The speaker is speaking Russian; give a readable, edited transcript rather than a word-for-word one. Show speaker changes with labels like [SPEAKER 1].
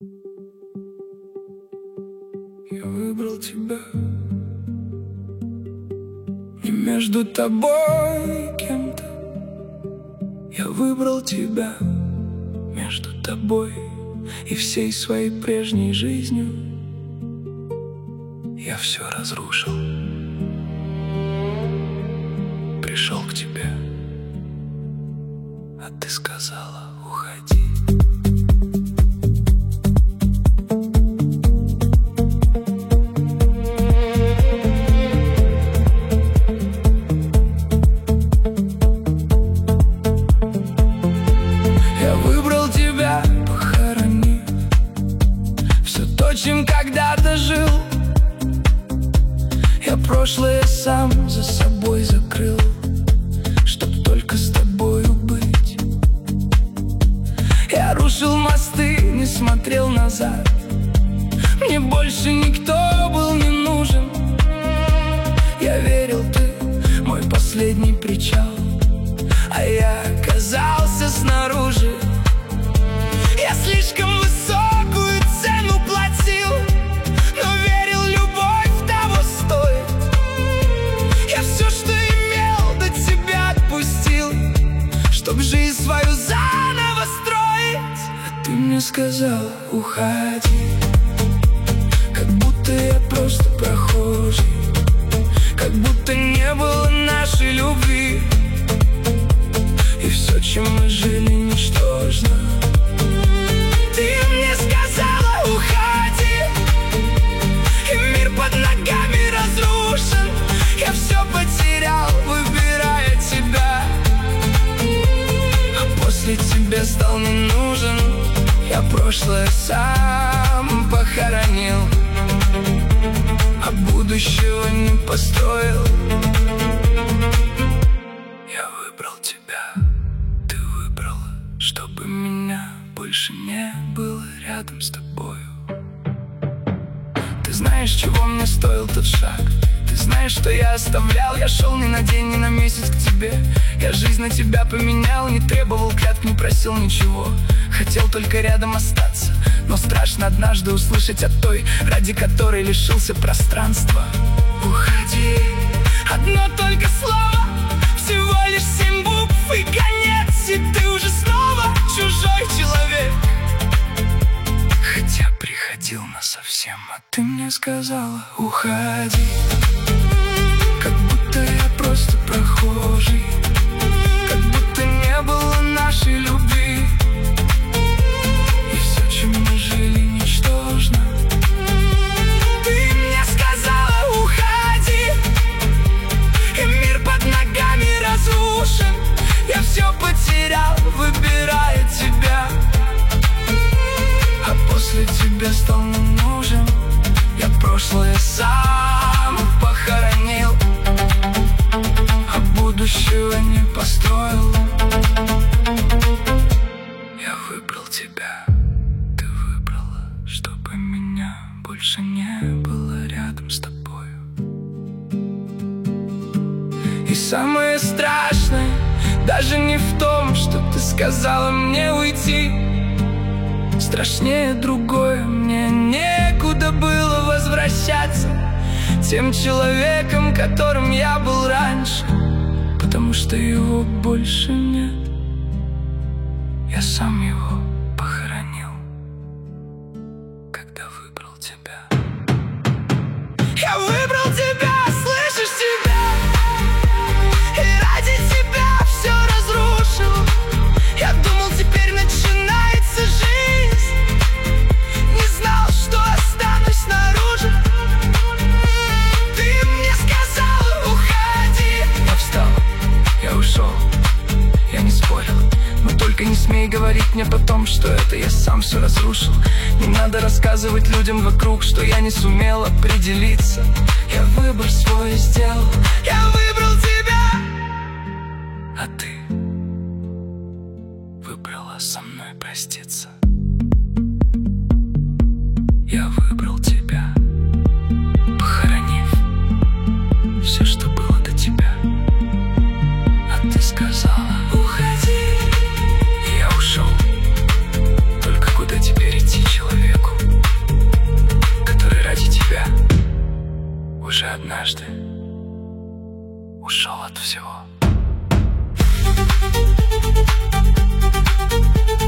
[SPEAKER 1] Я выбрал тебя. Не между тобой и кем-то. Я выбрал тебя. Между тобой и всей своей прежней жизнью я все разрушил. Пришел к тебе, а ты сказала: уходи. Я выбрал тебя, похоронив все то, чем когда-то жил. Я прошлое сам за собой закрыл, чтоб только с тобою быть. Я рушил мосты, не смотрел назад. Мне больше никто был не нужен. Я верил, ты мой последний причал, а я оказался снаружи. Я слишком высокую цену платил, но верил, любовь того стоит. Я все, что имел, до тебя отпустил, чтоб жизнь свою заново строить. А ты мне сказала: уходи. Как будто я просто прохожий, как будто не было нашей любви. И все, чем мы жили, ничтожно. Ты мне сказала: уходи, и мир под ногами разрушен. Я все потерял, выбирая тебя, а после тебя стал не нужен. Я прошлое сам похоронил, а будущего не построил. Я выбрал тебя, ты выбрала, чтобы меня больше не было рядом с тобою. Ты знаешь, чего мне стоил тот шаг. Ты знаешь, что я оставлял. Я шел не на день, не на месяц к тебе. Я жизнь на тебя поменял, не требовал клятв, не просил ничего. Хотел только рядом остаться, но страшно однажды услышать от той, ради которой лишился пространства. Уходи. Одно только слово, всего лишь 7 букв и конец. И ты уже снова чужой человек, хотя приходил насовсем. А ты мне сказала: уходи. Как будто я просто прохожий, как будто не было нашей любви. И все, чем мы жили, ничтожно. Ты мне сказала: уходи, и мир под ногами разрушен. Я все потерял, выбирая тебя, а после тебя стал не нужен. Я прошлое сам похоронил, а будущего не построил. Я выбрал тебя, ты выбрала, чтобы меня больше не было рядом с тобою. И самое страшное даже не в том, что ты сказала мне уйти. Страшнее другое, мне некуда было возвращаться тем человеком, которым я был раньше, потому что его больше нет. Я сам его похоронил, когда выбрал тебя. Я выбрал тебя, слышишь, тебя, и ради тебя все разрушил. Я думал, теперь начинается жизнь, не знал, что останусь снаружи. Ты мне сказала: уходи. Я встал, я ушел, я не спорил, но только не смей говорить мне потом, что это я сам все разрушил. Не надо рассказывать людям вокруг, что я не сумел определиться. Я выбор свой сделал, я выбрал тебя, а ты выбрала со мной проститься. Я выбрал тебя, похоронив все, что было до тебя, а ты сказала: уходи. И я ушел, только куда теперь идти человеку?
[SPEAKER 2] ушел от всего.